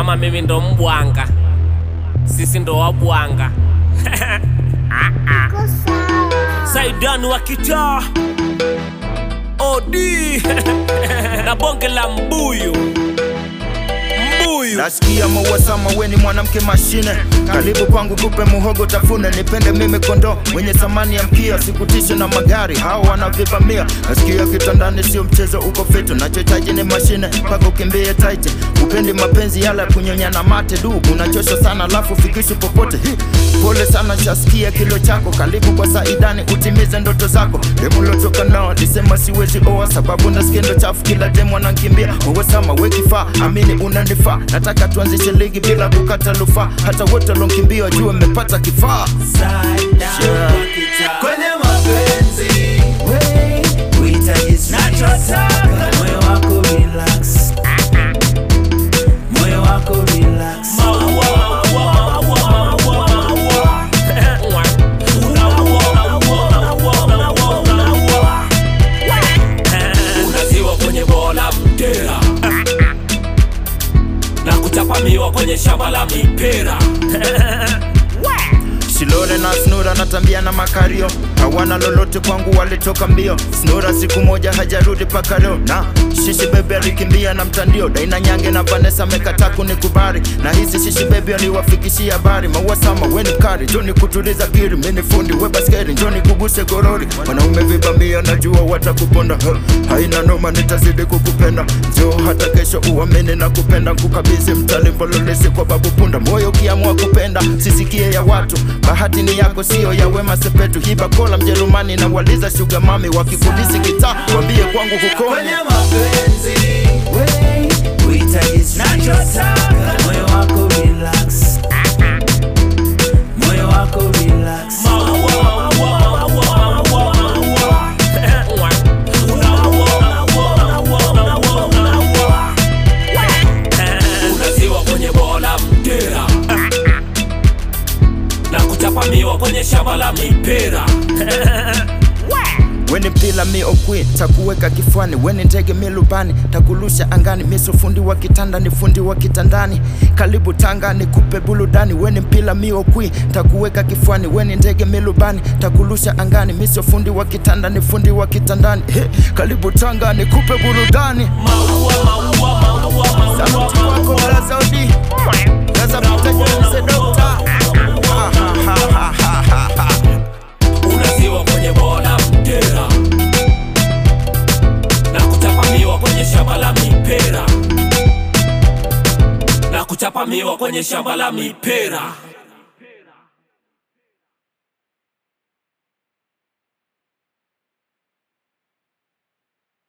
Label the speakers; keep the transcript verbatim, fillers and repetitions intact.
Speaker 1: Mama mimi ndo mbwanga, sisi ndo wabwanga. Saidan wa kitaa Odi na bonge la mbuyu mbuyu.
Speaker 2: Nasikia mawasama weni mwanamke mashine. Karibu kwangu kupe muhogo tafune. Nipende mimi kondo mwenye thamani ya mkia. Sikutishe na magari hao wanavivamia. Nasikia kitandani sio mchezo uko fitu. Nachohitaji ni mashine paka ukimbie tight. Upendi mapenzi yala kunyonya na mate du. Unachosha sana lafu fikishi popote. Hi. Pole sana shasikia kilo chako. Karibu kwa Saidani utimize ndoto zako. Demu lotoka nao nisema siwezi oa. Sababu nasikia ndo chafu kila demu anankimbia. Mawasama wekifaa amini unanifaa. Nataka tuanzishe ligi bila kukata lufa. Hata wote lonkimbia jua mmepata kifaa.
Speaker 3: Saidan kwenye mapenzi kuhitaji nachotaka. Moyo wako relax, moyo wako relax.
Speaker 1: Unaziwa kwenye bola mtera na kuchapa miwa kwenye shamba la mipera.
Speaker 2: Silole na Snura natambia na makario. Hawana lolote kwangu walitoka mbio. Snura siku moja hajarudi paka leo. Na shishi bebe alikimbia na mtandio. Daina Nyange na Vanessa mekata kunikubali. Na hizi shishi bebe aliwafikishia habari. Mawasama weni mkari Joni kutuliza kiri. Mini fundi weba skeri Joni kubuse gorori. Wanaume vibamia najua watakuponda. Haina noma nitazidi kukupenda. Njoo hata kesho uamini na kupenda. Kukabizi mtani mbololesi kwa babu punda. Moyo kiamua kupenda sisikie ya watu. Bahati ni yako sio ya Wema Sepetu. Hiba kola Mjerumani na waliza sugar mami. Wakifundisi kita wambie kwangu hukoni.
Speaker 3: Kwenye mapenzi kuhitaji nachotaka. Moyo wako relax, moyo wako relax.
Speaker 1: Unaziwa kwenye bola mtera na kuchapa miwa kwenye shamba la mipera.
Speaker 2: Weni mpila mi okwi, takuweka kifwani. Weni ndege mi lubani, takulusha angani. Miso fundi wa kitanda ni fundi wa kitandani. Karibu Tanga ni kupe buludani. Weni mpila mi okwi, takuweka kifwani. Weni ndege mi lubani, takulusha angani. Miso fundi wa kitanda ni fundi wa kitandani. He, karibu Tanga ni kupe buludani. Saluti wako Blaza Odi, Blaza Mutaji mse dokta.
Speaker 1: Unaziwa kwenye bola mtera na kuchapa miwa kwenye shamba la mipera na kuchapa miwa kwenye shamba la mipera.